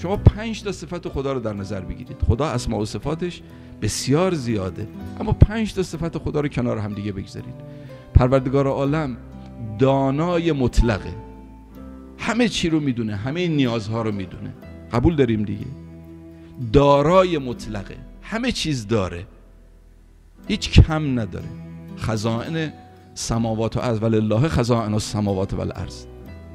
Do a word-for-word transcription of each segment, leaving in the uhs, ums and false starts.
شما پنج تا صفت خدا رو در نظر بگیرید. خدا اسماء و صفاتش بسیار زیاده، اما پنج تا صفت خدا رو کنار هم دیگه بگذارید. پروردگار عالم دانای مطلقه، همه چی رو میدونه، همه نیازها رو میدونه، قبول داریم دیگه. دارای مطلقه، همه چیز داره، هیچ کم نداره. خزائن سماوات و ارض، ولله خزائن السماوات و الارض.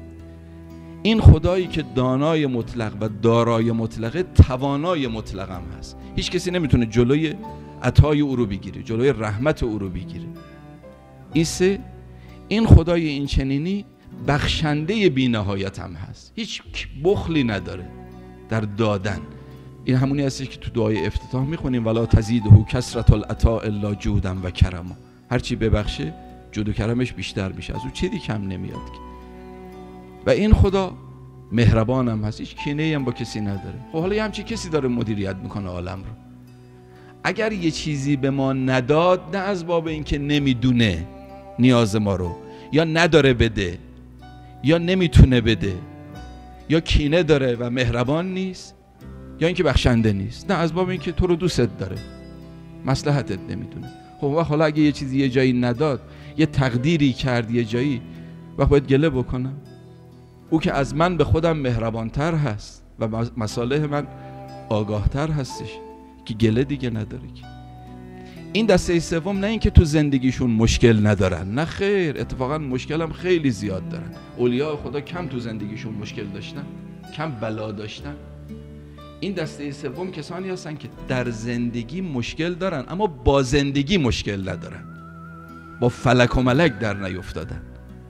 این خدایی که دانای مطلق و دارای مطلقه، توانای مطلق هم هست. هیچ کسی نمیتونه جلوی عطای او رو بگیره، جلوی رحمت او رو بگیره. ایسه این خدای این چنینی بخشنده بی نهایت هم هست، هیچ بخلی نداره در دادن. این همونی هستش که تو دعای افتتاح میخونیم ولا تزیده کثرة العطاء الا جودا و کرما. هرچی ببخشه جود و کرمش بیشتر میشه، از او چیزی کم نمیاد که. و این خدا مهربان هم هست، هیچ کینه‌ای هم با کسی نداره. خب حالا یه همچی کسی داره مدیریت میکنه عالم رو. اگر یه چیزی به ما نداد، نه از باب اینکه نمیدونه نیاز ما رو، یا نداره بده، یا نمیتونه بده، یا کینه داره و مهربان نیست، یا اینکه بخشنده نیست، نه از باب اینکه تو رو دوست داره، مصلحتت نمیدونه. خب حالا اگه یه چیزی یه جایی نداد، یه تقدیری کرد یه جایی، وقت باید گله بکنم؟ او که از من به خودم مهربانتر هست و مصالح من آگاهتر هستش، که گله دیگه نداره. که این دسته سوم نه این که تو زندگیشون مشکل ندارن، نه خیر، اتفاقا مشکل هم خیلی زیاد دارن. اولیاء خدا کم تو زندگیشون مشکل داشتن، کم بلا داشتن. این دسته سوم کسانی هستن که در زندگی مشکل دارن اما با زندگی مشکل ندارن، با فلک و ملک در نیفتادن.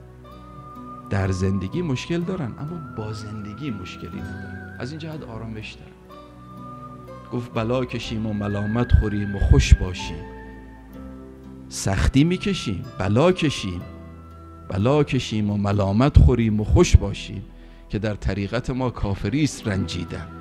در زندگی مشکل دارن اما با زندگی مشکلی ندارن، از این جهت آرامش دارن. گفت بلا کشیم و ملامت خوریم و خوش باشیم، سختی میکشیم، بلا کشیم، بلا کشیم و ملامت خوریم و خوش باشیم، که در طریقت ما کافری است رنجیدن.